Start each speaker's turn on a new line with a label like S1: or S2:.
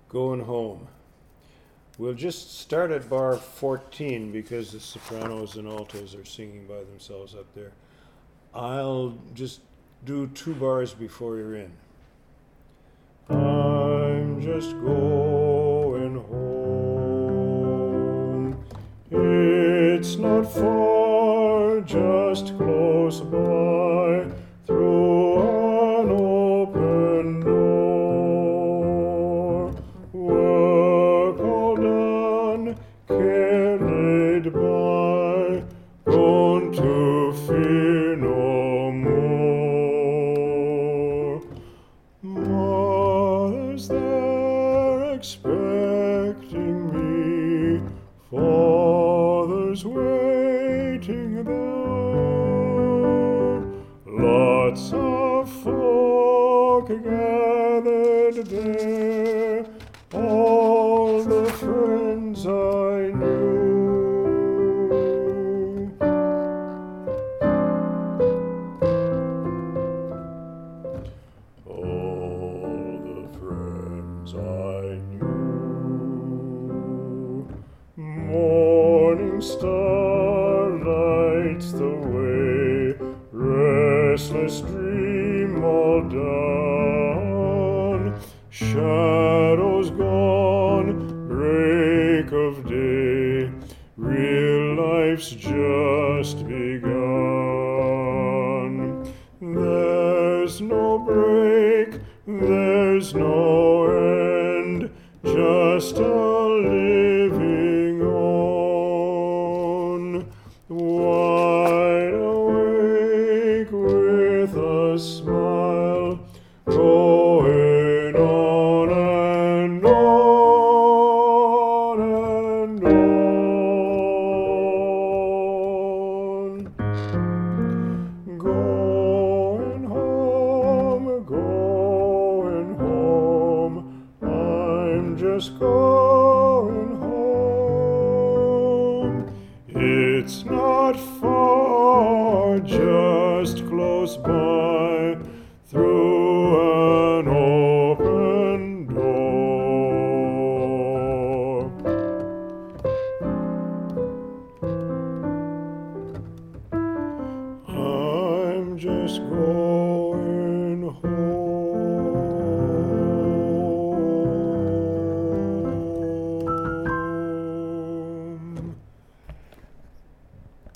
S1: Going Home. We'll just start at bar 14 because the sopranos and altos are singing by themselves up there. I'll just do 2 bars before you're in. I'm just going home. It's not far, just close by, through an open door. Work all done, carried by, gone to fear no more. Mother's there expecting me, father's waiting there. Lots of folk gathered there, all the friends I knew. All the friends I knew. Morning star lights the way, restless dream all done. Shadows gone, break of day, real life's just begun. There's no break, there's no end, just a living on. Wide awake with a smile, going on and on and on. Going home, I'm just going home. It's not far, just close by, through an open door. I'm just going